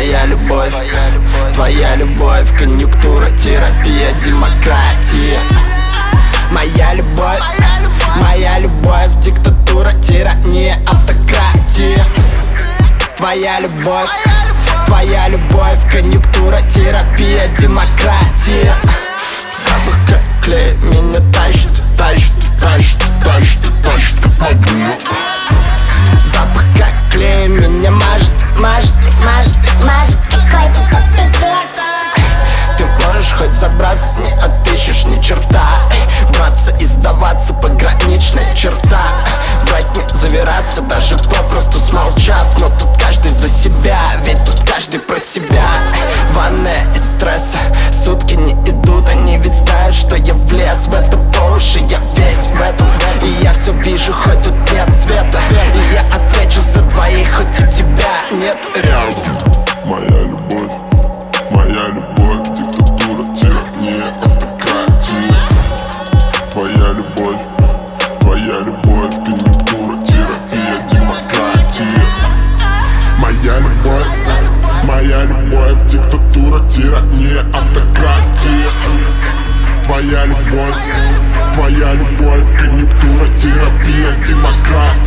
Моя любовь, твоя любовь, конъюнктура, терапия, демократия. Моя любовь, диктатура, тирания, автократия. Твоя любовь, конъюнктура, терапия, демократия. Запах как клей меня тащит огню. Запах как клей меня мажет какой-то тупичок. Ты можешь хоть забраться, не отыщешь ни черта. Браться и сдаваться, пограничная черта. Врать не завираться, даже попросту смолчав. Но тут каждый за себя, ведь тут каждый про себя. Ванная из стресса, сутки не идут. Они ведь знают, что я влез в это по уши. Я весь в этом, и я все вижу, хоть тут нет света. И я отвечу за двоих, хоть и тебя нет рядом. Моя любовь, диктатура, тирания, автократия. Твоя любовь, конъюнктура, терапия, демократия. Моя любовь, диктатура, тирания, автократия. Твоя любовь, конъюнктура, терапия, демократия.